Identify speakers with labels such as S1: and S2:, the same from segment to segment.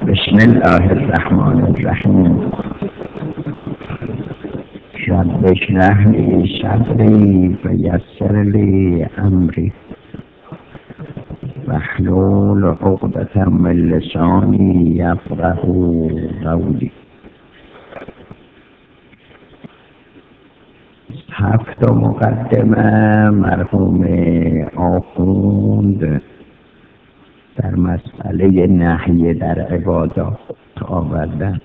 S1: بسم الله الرحمن الرحیم. رب اشرح لی صدری و یسر لی امری واحلل عقدة من لسانی یفقهوا قولی. 7 مقدمه مرحوم آخوند در مسئله نهی در عبادات آوردن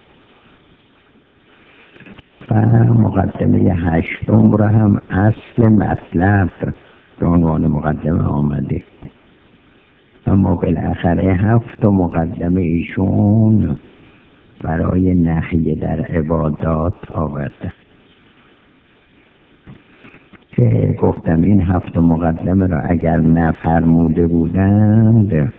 S1: و مقدمه 8 را هم اصل مطلب به عنوان مقدمه آمده، اما بالاخره 7 مقدمه ایشون برای نهی در عبادات آورده که گفتم این 7 مقدمه را اگر نفرموده بودند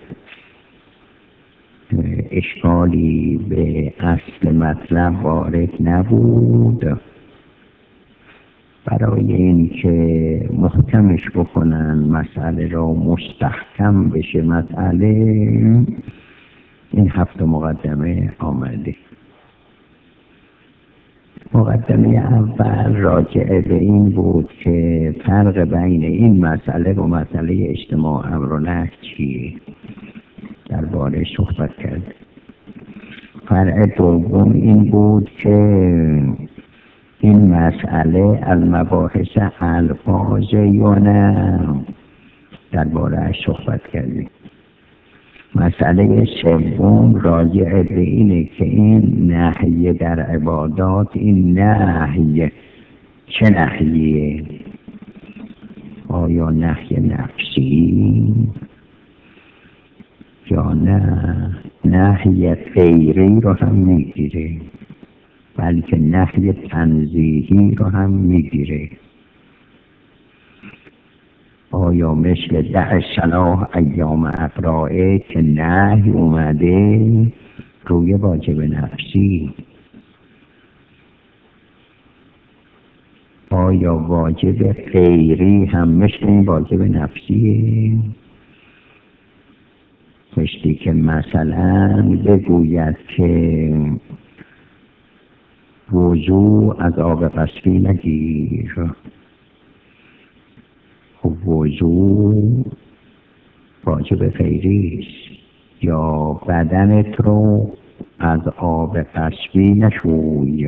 S1: اشکالی به اصل مطلب وارد نبود. برای اینکه محکمش بکنن مسئله را مستحکم بشه مسئله، این 7 مقدمه آمده. مقدمه اول راجع به این بود که فرق بین این مسئله و مسئله اجتماع امر و نهی چیه، درباره صحبت کرد. فرق دوم این بود که این مسئله المباحث الفاظ یا نه، درباره صحبت کردیم. مسئله سوم راجع به اینه که این نهی در عبادات، این نهی چه نهیه؟ آیا نهی نفسی یا نه نهی غیری رو هم میگیره، بلکه نهی تنزیهی رو هم میگیره؟ آیا مثل دع صلاح ایام اقرائه که نهی اومده روی واجب نفسی، آیا واجب غیری هم مثل این واجب نفسیه؟ مثلی که مثلا بگوید که وضو از آب قصبی نگیر، وضو واجب غیریست. یا بدنت رو از آب قصبی نشوی،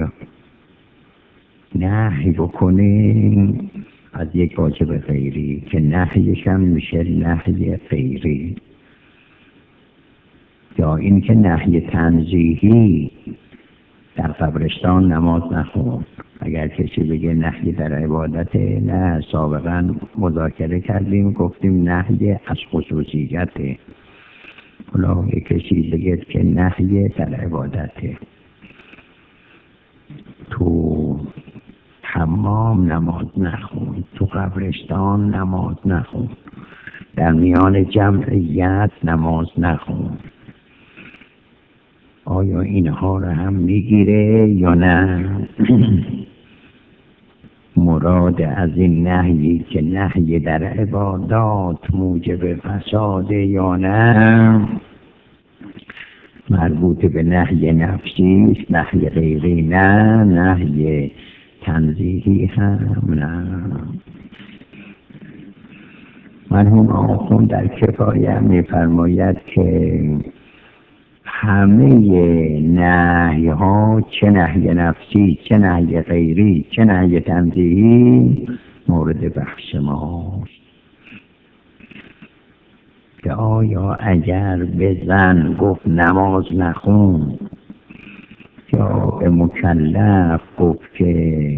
S1: نهی بکنیم از یک واجب غیری که نهیش هم میشه نهی غیری. یا این که نهی تنزیهی، در قبرستان نماز نخون. اگر کسی بگه نهی در عبادت، نه، سابقا مذاکره کردیم گفتیم نهی از خصوصیته. حالا کسی بگه که نهی در عبادته، تو حمام نماز نخون، تو قبرستان نماز نخون، در میان جمعیت نماز نخون، آیا اینها رو هم میگیره یا نه؟ مراد از این نهی که نهی در عبادات موجب فساده یا نه مربوط به نهی نفسی، نهی غیری نه، نهی تنزیهی هم نه. مرحوم آخوند در کفایه میفرماید که همه نهی ها، چه نهی نفسی، چه نهی غیری، چه نهی تنزیهی، مورد بحث ماست. که آیا اگر به زن گفت نماز نخون، یا به مکلف گفت که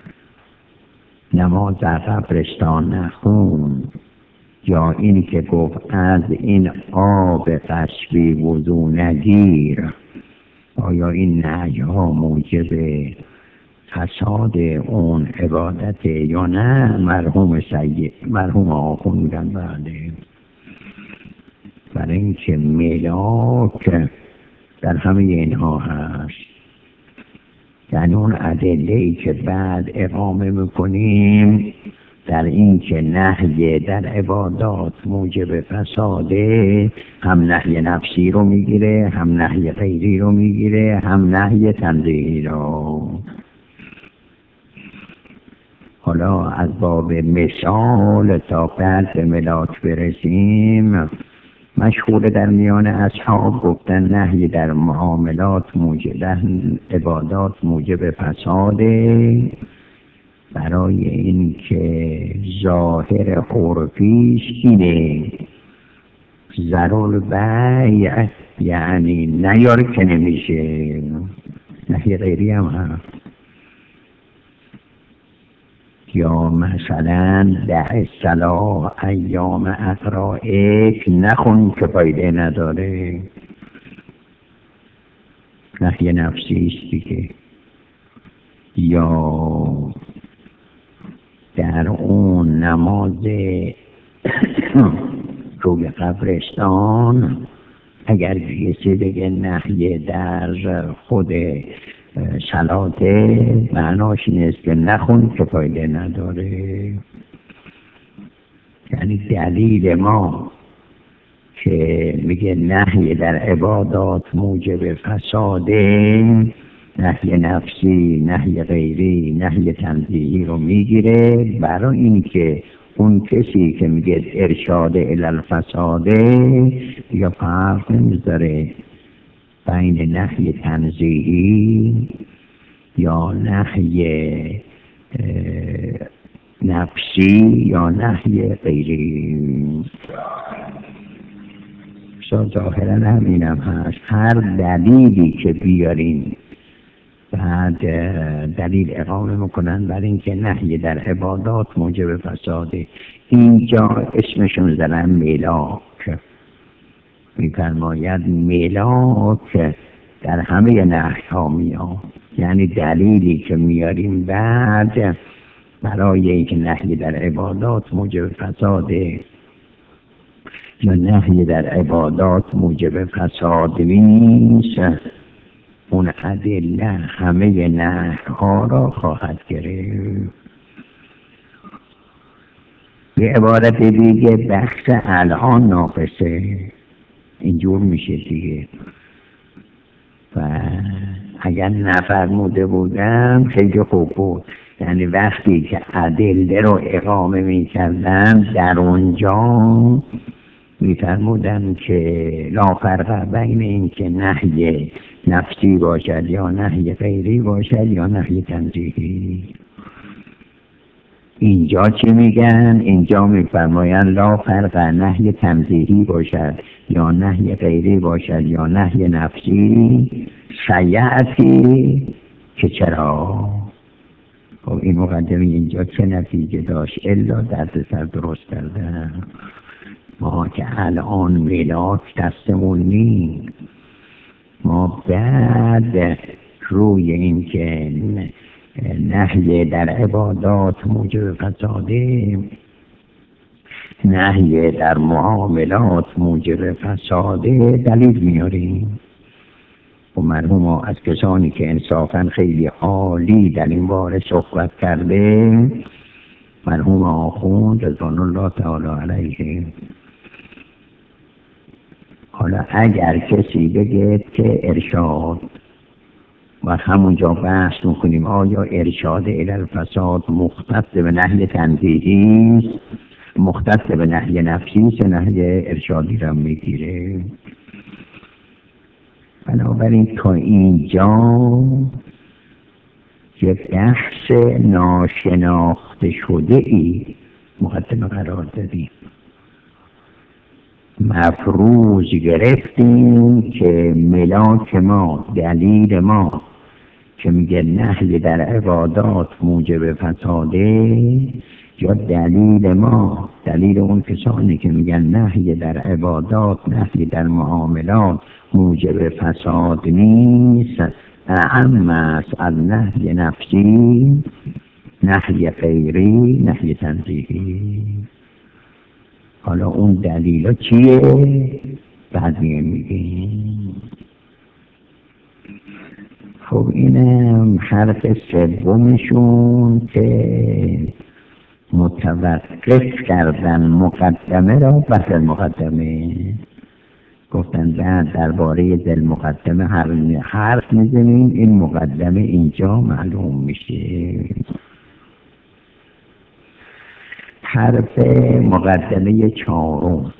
S1: نماز در قبرستان نخون، یا این که گفت از این آب قصبی وضو نگیر، آیا این نهی ها موجب فساد اون عبادت یا نه؟ مرحوم آخوند میگن بله. برای اینکه ملاک در همه اینها هست، یعنی اون ادله‌ای که بعد اقامه میکنیم در این که نهی در عبادات موجب فساده، هم نهی نفسی رو میگیره، هم نهی غیری رو میگیره، هم نهی تنزیهی رو. حالا از باب مثال تا بعد به ملاک برسیم، مشهور در میان اصحاب گفتن نهی در معاملات موجب، در عبادات موجب فساده، برای اینکه ظاهر عرفیش اینه ضرر بیع، یعنی نیار که نمیشه. نهی غیری هم هست، یا مثلا دع الصلاة ایام اقرائک، نخون که فایده نداره. نهی نفسی است دیگه. یا در اون نماز روی قبرستان اگر کسی بگه نهی در خود صلاته، معناش این است که نخون که فایده نداره. یعنی دلیل ما که میگه نهی در عبادات موجب فساده، نهی نفسی، نهی غیری، نهی تنزیهی رو میگیره، برای اینکه اون کسی که میگه ارشاد الی الفساده یا فرق نمیذاره بین نهی تنزیهی یا نهی نفسی یا نهی غیری. ظاهرا همینم هست. هر دلیلی که بیارین بعد دلیل اقامه میکنن برای اینکه نهی در عبادات موجب فساده. اینجا اسمشون زدن ملاک، میفرماید ملاک در همه نهی ها میاد، یعنی دلیلی که میاریم بعد برای اینکه نهی در عبادات موجب فساده یا نهی در عبادات موجب فساد نیست، اون ادله همه نهی ها را خواهد گرفت. به عبارت دیگه بخش الان ناقصه، اینجور میشه دیگه. و اگر نفرموده بودم خیلی خوب بود، یعنی وقتی که ادله رو اقامه میکردن در اونجا میفرمودن که لا فرق بین این که نهی نفسی باشد یا نهی غیری باشد یا نهی تنزیهی. اینجا چی میگن؟ اینجا میفرماین لا فرق، نهی تنزیهی باشد یا نهی غیری باشد یا نهی نفسی، شیعتی که چرا؟ خب این مقدمه اینجا چه نتیجه داشت؟ الا درد سر درست کردن. ما که الان ملاک دستمون نیست، ما بعد روی این که نهی در عبادات موجب فساده، نهی در معاملات موجب فساده دلیل میاریم. و مرحوم از کسانی که انصافا خیلی عالی در این باره صحبت کرده، مرحوم آخوند رضوان الله تعالی علیه. حالا اگر کسی بگه که ارشاد، و همونجا بحث میکنیم آیا ارشاد الی الفساد مختص به نهی تنزیهی است، مختص به نهی نفسی است، نهی ارشادی را میگیره. بنابراین تا اینجا یه بحث ناشناخته شده ای مقدمه قرار دادیم. مفروض گرفتیم که ملاک ما، دلیل ما که میگه نهی در عبادات موجب فساده، یا دلیل ما، دلیل اون کسانی که میگن نهی در عبادات، نهی در معاملات موجب فساد نیست، اعم است از نهی نفسی، نهی غیری، نهی تنزیهی. حالا اون دلیل ها چیه؟ بعد میگیم. خب اینم حرف سومشون که متوقف کردن مقدمه را بعد المقدمه. گفتن بعد درباره ذل مقدمه حرف میزنیم، این مقدمه اینجا معلوم میشه. حرف مقدمه چهارم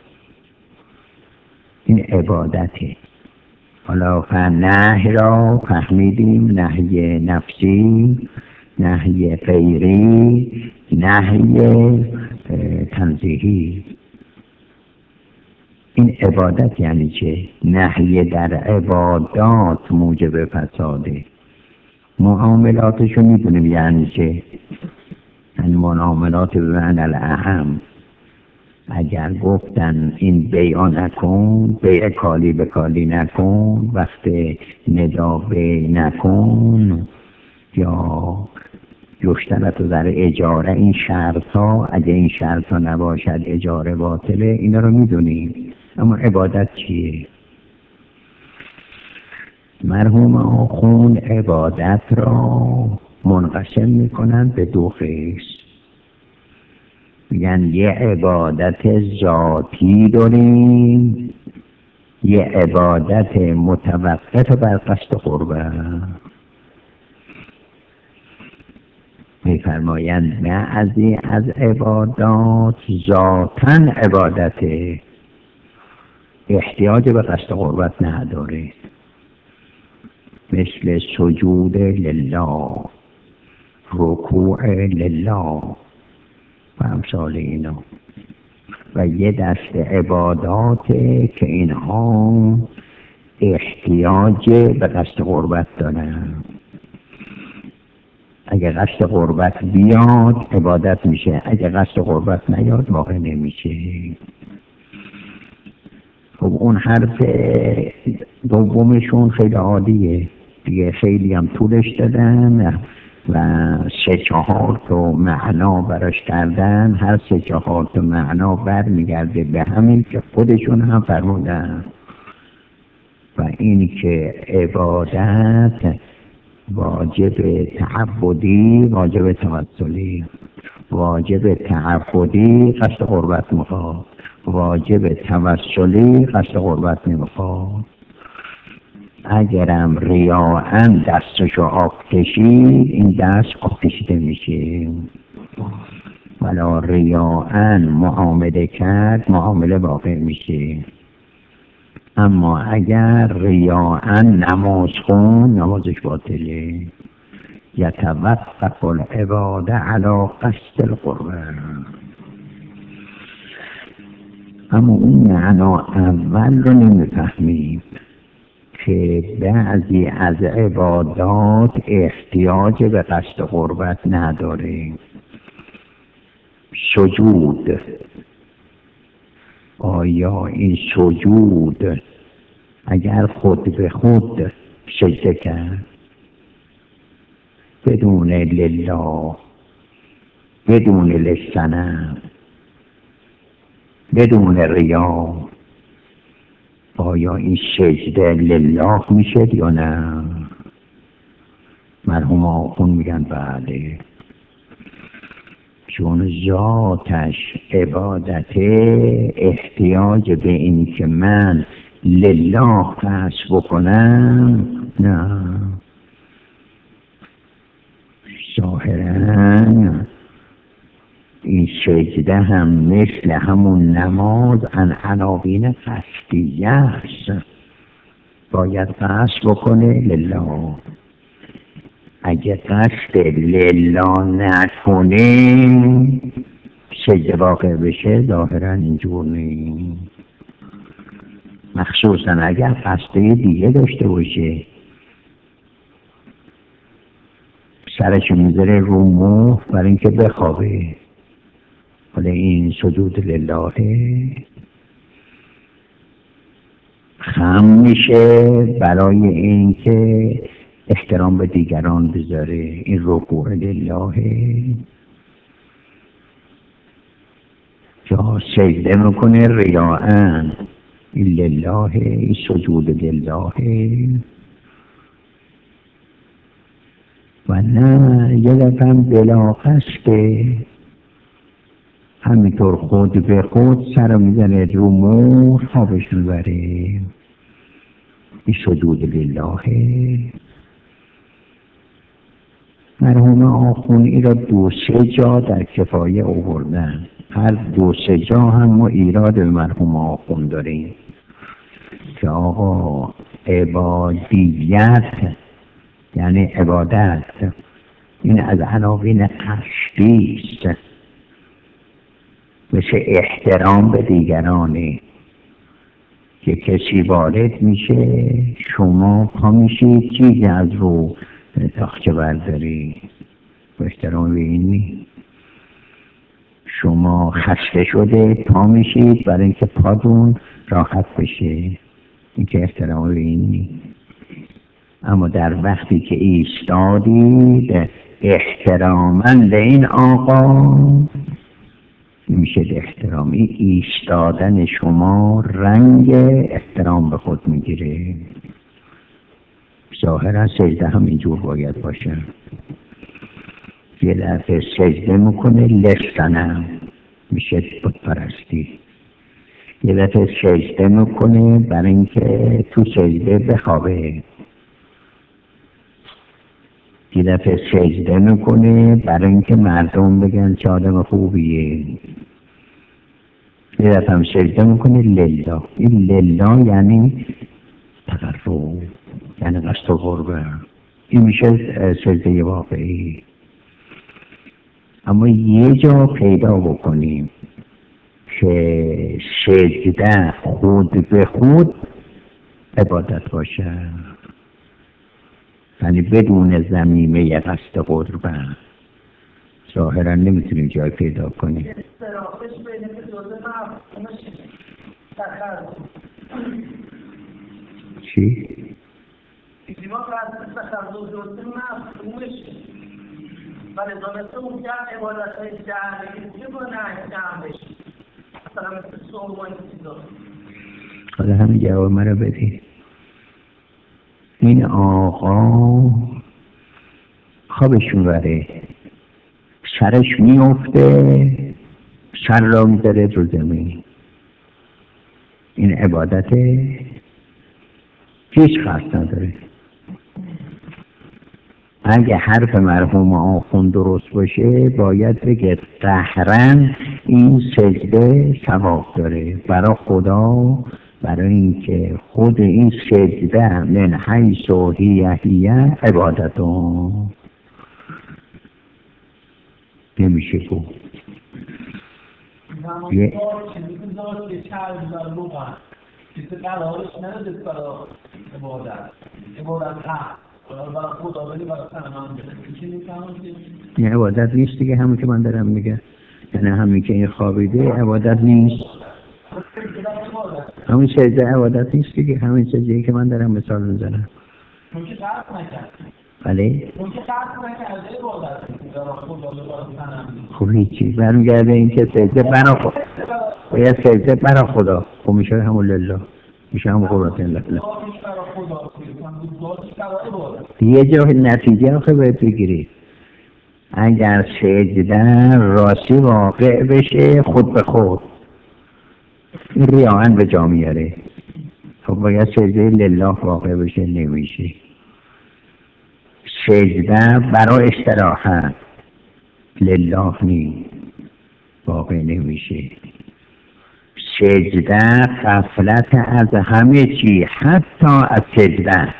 S1: این عبادته. حالا نهی را فهمیدیم، نهی نفسی، نهی غیری، نهی تنزیهی. این عبادت یعنی چه؟ نهی در عبادات موجب فساده. معاملاتشو میدونیم یعنی چه؟ این معاملات به معنی الاهم. اگر گفتن این بیع نکن، بیع کالی به کالی نکن، وقت ندا بیع نکن، یا یشترط در اجاره، این شرط ها اگه این شرط ها نباشد اجاره باطله. اینا رو میدونیم. اما عبادت چیه؟ مرحوم آخوند عبادت را منقسم میکنن به دو قسم. میگن یه عبادت ذاتی داریم، یه عبادت متوقف بر قصد قربت. میفرمایند بعضی از عبادات ذاتاً عبادت احتیاج به قصد قربت نداره، مثل سجود لله، رکوع لله و امثال اینا. و یه دست عبادات که اینها احتیاج به قصد قربت دارن. اگه قصد قربت بیاد عبادت میشه، اگه قصد قربت نیاد واقع نمیشه. خب اون حرف دومشون خیلی عالیه دیگه، خیلی هم طولش دادن و 3-4 تا معنا براش کردن. هر 3-4 تا معنا برمیگرده به همین که خودشون هم فرمودن. و این که عبادت واجب تعبدی، واجب توسلی. واجب تعبدی قصد قربت میخواد، واجب توسلی قصد قربت نمیخواد. اگرم ریاءً دستشو آب کشید، این دست آب کشیده میشه. ولا ریاءً معامله کرد، معامله واقع میشه. اما اگر ریاءً نماز خون، نمازش باطله. یتوقف العباده علی قصد القربه. اما اون معنا اول رو نمیفهمیم که بعضی از عبادات احتیاج به قصد قربت نداره. سجود، آیا این سجود اگر خود به خود سجده کرد بدون لله، بدون للصنم، بدون ریا، آیا این سجده لله میشه یا نه؟ مرحوم آخوند میگن بله، چون ذاتش عبادت احتیاج به این که من لله قصد بکنم نه. ظاهراً این سجده هم مثل همون نماز عن عناوین قصدیه است. باید قصد بکنه لله. اگه قصد لله نکنه سجده واقع بشه، ظاهراً اینجور نیست. مخصوصاً اگر قصد دیگه داشته باشه، سرش میذاره رو مخ برای اینکه بخوابه، حالا این سجود لله خم میشه برای اینکه احترام به دیگران بذاره. این رکوع لله یا سجده میکنه ریاءً، این لله، این سجود لله. و نه یه دفعه بلا قصده همینطور خود به خود سر میزنه رو مور خوابش میبره. این سجود لله. مرحوم آخوندی را 2-3 جا در کفایه آوردن. هر 2-3 جا هم ما ایراد به مرحوم آخوند داریم که آقا عبادیت یعنی عبادت این از عناوین قصدی است، مثل احترام به دیگرانه که کسی وارد میشه شما پا میشید چیزی از رو تاخچه برداری، با احترام به این نی. شما خسته شده پا میشید برای اینکه پاتون راحت بشه، این که احترام به این نی. اما در وقتی که ایستادید احتراماً به این آقا میشه احترامی. ایستادن شما رنگ احترام به خود میگیره. ظاهرا سجده هم اینجور باید باشه. یه دفعه سجده میکنه لسنم میشه بت پرستی. یه دفعه سجده میکنه برای اینکه تو سجده بخوابه. یه دفعه سجده میکنه برای اینکه مردم بگن چه آدم خوبیه. یه دفعه هم سجده میکنه لله. این لله یعنی تقرب، یعنی قصد و قربه. این میشه سجده واقعی. اما یه جا پیدا بکنیم که سجده خود به خود عبادت باشه، یعنی بدون ضمیمه قصد قربان، ظاهرا نمیتونیم جای پیدا کنیم. چی؟
S2: ولی دانسته اون که عبادت های جهنمی چه با نحکم بشید مثلا مثل صوم و این چیزا.
S1: حالا همین جواب مرا بدید. این آقا خوابش میبره، سرش میفته، سر را میذاره رو زمین. این عبادت هیچ خاص نداره. اگه حرف مرحوم آخوند درست باشه باید بگه قهرن این سجده ثواب داره برای خدا، برای اینکه خود این سجده من حیث هی عبادتو نمیشه گفت. یه این عبادت نیست دیگه، همون که من دارم میگم. یعنی همین که این خوابیده عبادت نیست، همین سجده عبادت نیست دیگه، همین سجده‌ای که من دارم مثال میزنم. بله؟ خب هیچی برمیگرده این که سجده برا خدا، باید سجده برا خدا. خب میشه همون لله، میشه همون قربت لله. یه جا نتیجه آخه باید بگیرید. اگر سجده راستی واقع بشه خود به خود، این ریاحن به جا میاره. خب باید سجده لله واقع بشه، نمیشه. سجده برای استراحت لله نی واقع نمیشه. سجده غفلت از همه چی، حتی از سجده.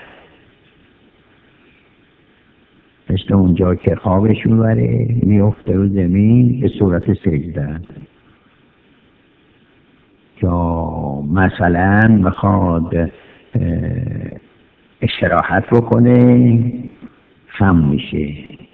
S1: مثل اونجا که خوابش میبره میفته رو زمین به صورت سجده، یا مثلا میخواد استراحت بکنه خم میشه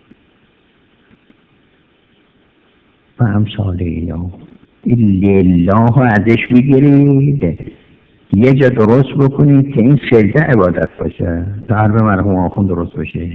S1: و امثال اینا. این لله ازش بگیرید، یه جا درست بکنید که این سجده عبادت باشه، تا حرف مرحوم آخوند درست باشه.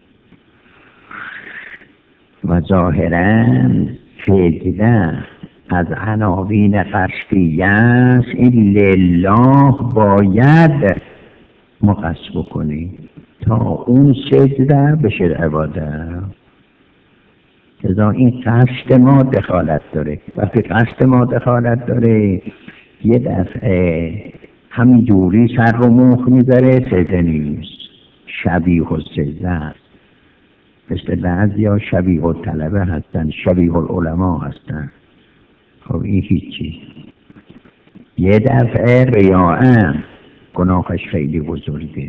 S1: و ظاهراً سجده از عناوین قصدیه است. این لله باید ما قصد بکنیم تا اون سجده بشه عبادت. لذا این قصد ما دخالت داره. وقتی قصد ما دخالت داره یه دفعه همین جوری سر رو مخ میذاره، سجده نیست، شبیه السجده است. مثل بعضی ها شبیه الطلبه هستن، شبیه العلماء هستن. خب این هیچی. یه دفعه ریاء گناهش خیلی بزرگه،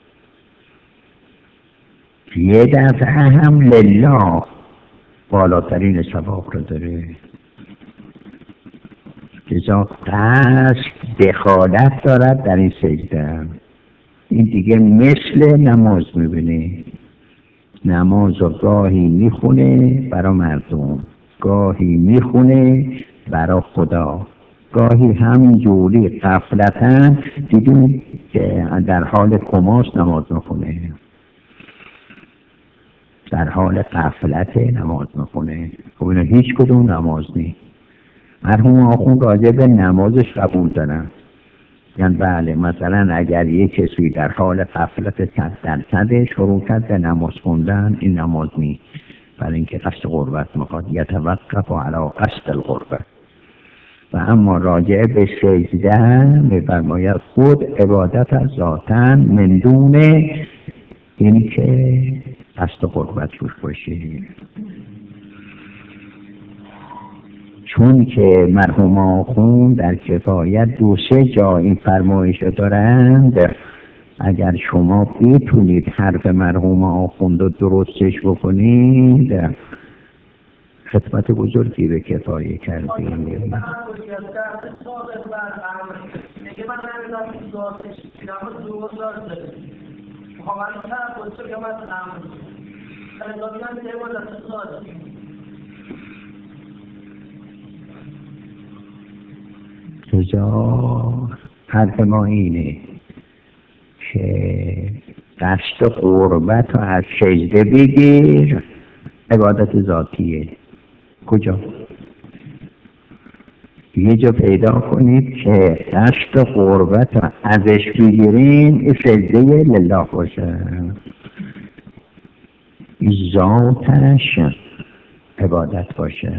S1: یه دفعه هم لله بالاترین ثواب رو داره. لذا قصد دخالت دارد در این سجده. این دیگه مثل نماز میبینه، نماز رو گاهی میخونه برا مردم، گاهی میخونه برا خدا، گاهی همینجوری غفلتاً دیدیم که در حال کماس نماز میخونه، در حال غفلت نماز میخونه. خب اینا هیچ کدوم نماز نیست. مرحوم آخوند راجع به نمازش قبول دارن، یعنی بله مثلا اگر یک کسی در حال غفلت 100% شروع کرد به نماز خوندن، این نماز نیست، برای اینکه قصد قربت میخواد، یتوقف علی قصد القربت. و اما راجع به سجده میفرماید خود عبادت از ذاتاً من دون این که قصد قربت روش باشه. چون که مرحوم آخوند در کفایت 2-3 جا این فرمایش دارند، اگر شما بتونید حرف مرحوم آخوند رو درستش بکنید خدمت بزرگی به کفایه کردید. لذا حرف ما اینه که قصد قربت رو از سجده بگیر، عبادت ذاتیه. کجا؟ یه جا پیدا کنید که قصد قربت رو ازش بگیریم این سجده لله باشه، این ذاتش عبادت باشه.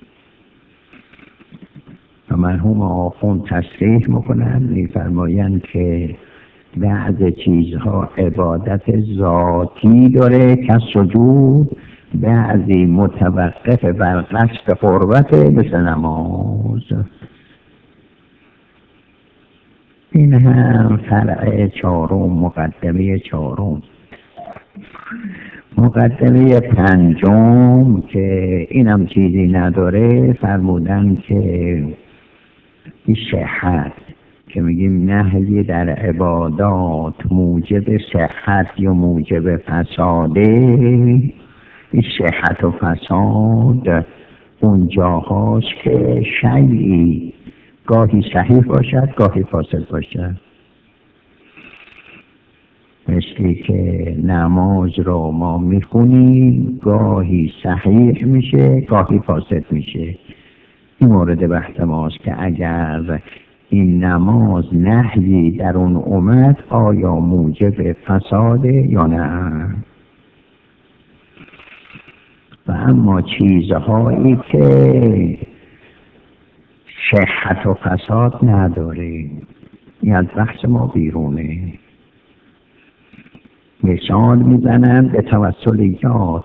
S1: و مرحوم آخوند تصریح میکنن، میفرمایند که بعض چیزها عبادت ذاتی داره که سجود، بعضی متوقف بر قصد قربت مثل نماز. این هم فرع 4، مقدمه 4. مقدمه 5 که اینم چیزی نداره، فرمودن که این صحت که میگیم نهی در عبادات موجب صحت یا موجب فساده، این صحت و فساد اون جاهاست که شیعی گاهی صحیح باشد گاهی فاسد باشد. مثلی که نماز رو ما میخونیم گاهی صحیح میشه گاهی فاسد میشه. این مورد بحث ماست که اگر این نماز نهی در اون اومد آیا موجب فساده یا نه. و اما چیزهایی که صحت و فساد نداره این از بحث ما بیرونه. مثال میزنم به توسل یاد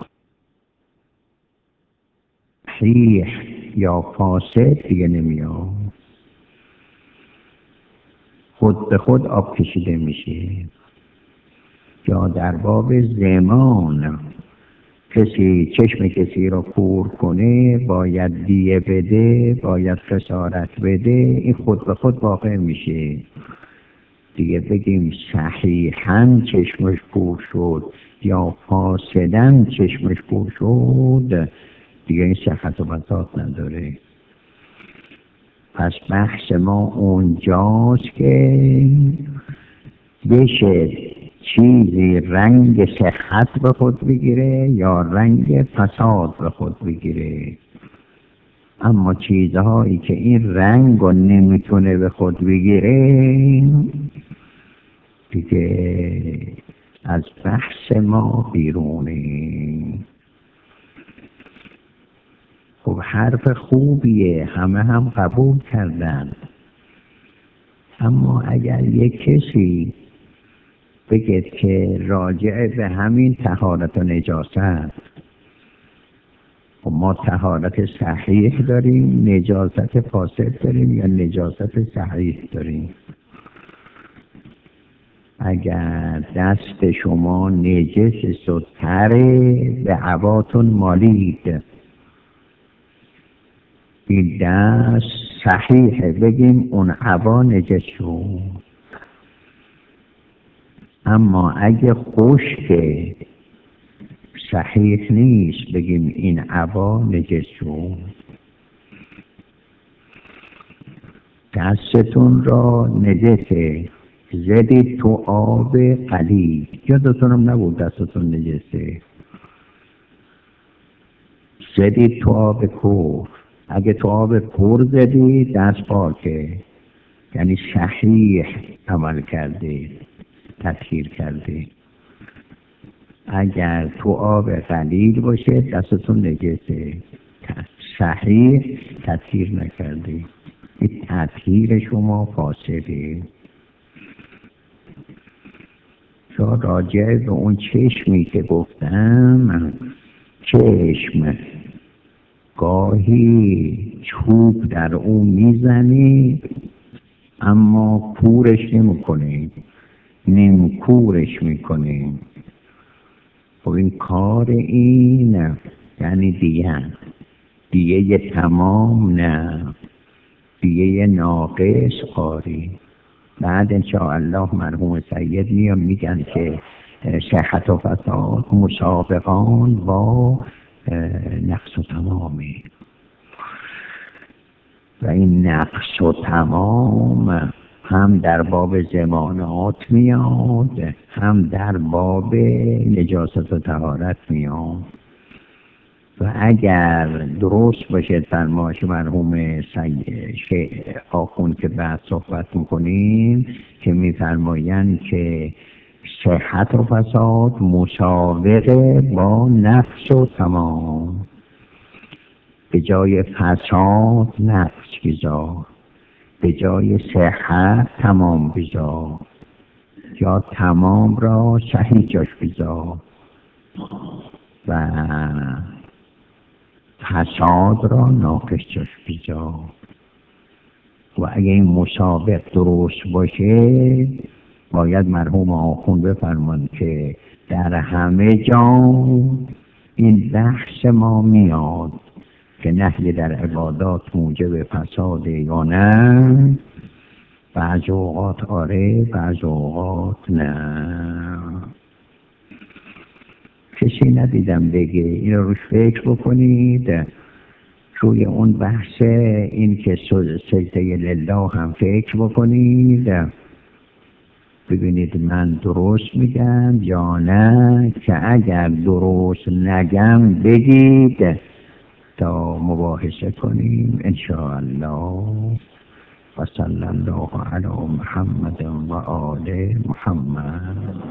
S1: صحیح یا فاسد دیگه نمیاد، خود به خود آب کشیده میشه. یا در باب زمان کسی چشم کسی رو کور کنه باید دیه بده، باید خسارت بده، این خود به خود واقع میشه. دیگه بگیم صحیحاً چشمش کور شد یا فاسداً چشمش کور شد دیگه این صحت و فساد نداره. پس بحث ما اونجاست که بشه چیزی رنگ صحت به خود بگیره یا رنگ فساد به خود بگیره. اما چیزهایی که این رنگ رو نمیتونه به خود بگیره دیگه از بحث ما بیرونه. خب حرف خوبیه، همه هم قبول کردن. اما اگر یک کسی بگید که راجع به همین طهارت و نجاست، خب ما طهارت صحیح داریم، نجاست فاسد داریم یا نجاست صحیح داریم؟ اگر دست شما نجس و تره به عباتون مالید، این دست صحیحه بگیم اون عبا نجس شد. اما اگه خشکه صحیح نیست بگیم این عبا نجس شد. دستتون را نجسه زدید تو آب قلیل، یادتونم نبود دستتون نجسه، زدید تو آب کور. اگه تو آب کور زدید دست پاکه، یعنی صحیح عمل کرده، تطهیر کرده. اگر تو آب قلیل باشه دستتون نجسه، صحیح تطهیر نکرده، این تطهیر شما فاسده. راجع به اون چشمی که گفتم، چشم گاهی چوب در اون میزنی اما کورش نمیکنه، نیم کورش میکنه. خب این کار این یعنی دیگه تمام نه، دیگه ناقص قاری. بعد انشاءالله مرحوم سید میگن که صحت و فساد مسابقان با نقص و تمامه، و این نقص و تمام هم در باب زمانات میاد، هم در باب نجاست و طهارت میاد. و اگر درست باشه فرمایش مرحوم آخوند که بعد صحبت میکنیم که میفرمایند که صحت و فساد مسابقه با نقص و تمام، به جای فساد نقص بذار، به جای صحت تمام بذار، یا تمام را صحیح جاش بذار و فساد را ناقص جاش بذار. و اگه این مسابق درست باشه باید مرحوم آخوند بفرمان که در همه جا این بحث ما میاد که نهی در عبادات موجب فساد یا نه. بعض اوقات آره، بعض اوقات نه. کسی ندیدم بگه. این روش فکر بکنید، روی اون بحث این که سجده لله هم فکر بکنید، ببینید من درست میگم یا نه، که اگر درست نگم بگید تا مباحثه کنیم انشاءالله. و صلی الله علی محمد و آل محمد.